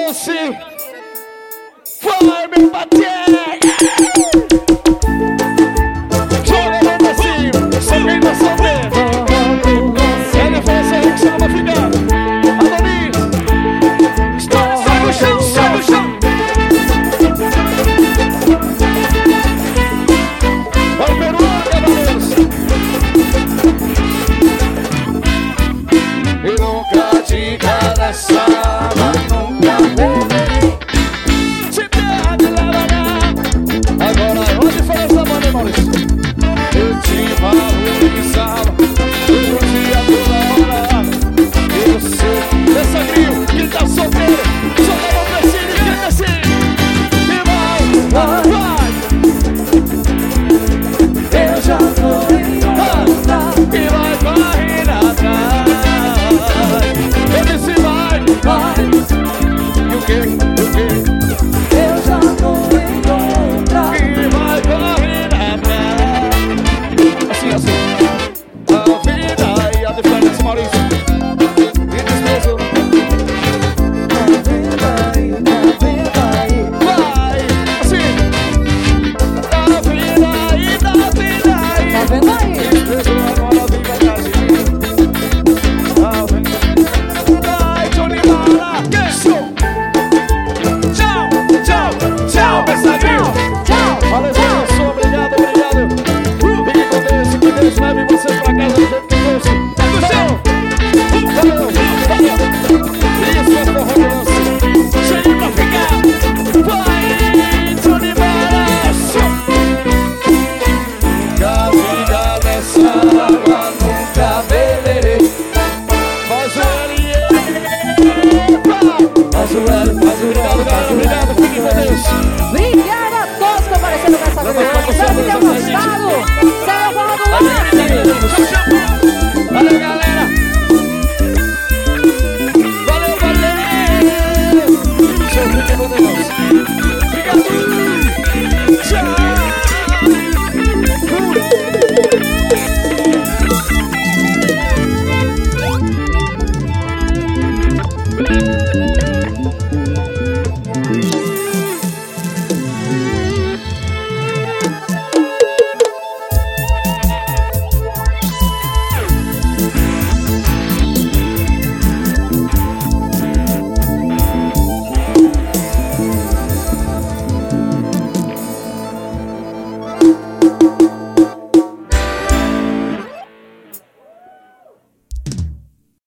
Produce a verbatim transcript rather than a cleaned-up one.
Lucy. Vai, meu bater. Joga a mão pra cima. Só quem tá sabendo. Ele foi essa aí que você não vai ficar. Adonis. Sobe o chão, sobe o chão. Vai, Peruano, cavaleiros. E nunca te cadaçava, nunca levei. Se perde, lá, lá, lá. Agora, onde foi essa banda, Maurício?